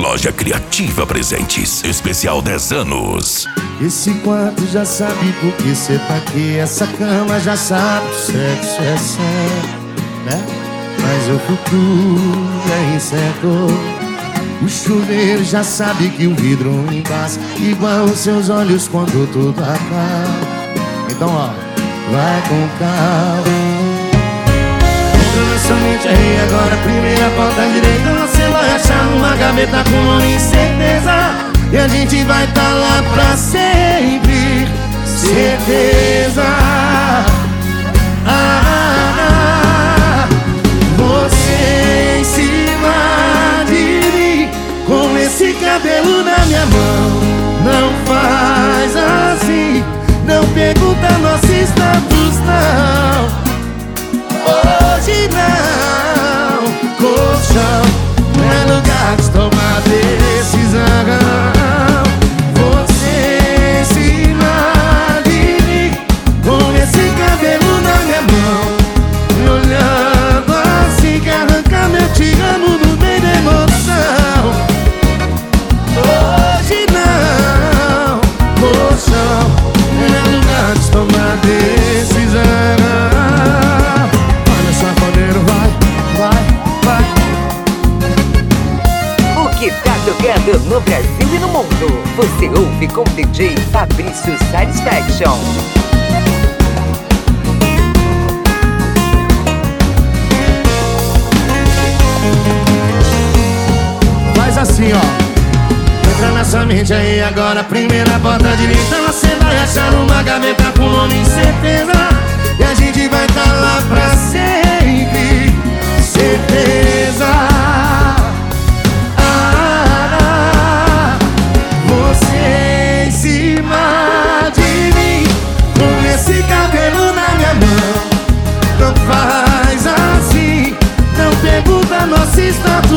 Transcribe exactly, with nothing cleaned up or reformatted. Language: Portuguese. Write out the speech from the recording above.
Loja Criativa Presentes, especial dez anos. Esse quarto já sabe por que cê tá aqui. Essa cama já sabe que sexo é certo, né? Mas o futuro é incerto. O chuveiro já sabe que o vidro embaça, igual os seus olhos quando tudo acaba. Então ó, vai com calma. Entra na sua mente aí agora, primeira porta direita. Você vai achar numa gaveta com nome e certeza. E a gente vai tá lá pra sempre, certeza. Ah, ah, ah. Você em cima de mim, com esse cabelo na minha mão. Não faz assim, não pergunta nosso status não. Hoje não, colchão não é lugar de tomar decisão. Você em cima de mim, com esse cabelo na minha mão, me olhando assim que arranca meu te amo no meio da emoção. Hoje não, colchão não é lugar de tomar decisão. Tocando no Brasil e no mundo, você ouve com D J Fabrício Satisfaction. Faz assim, ó. Entra nessa mente aí agora, primeira porta direita. Você vai achar uma gaveta com nome e certeza. E a gente vai tá lá pra sempre, certeza. Esse cabelo na minha mão, não faz assim, não pergunta nosso status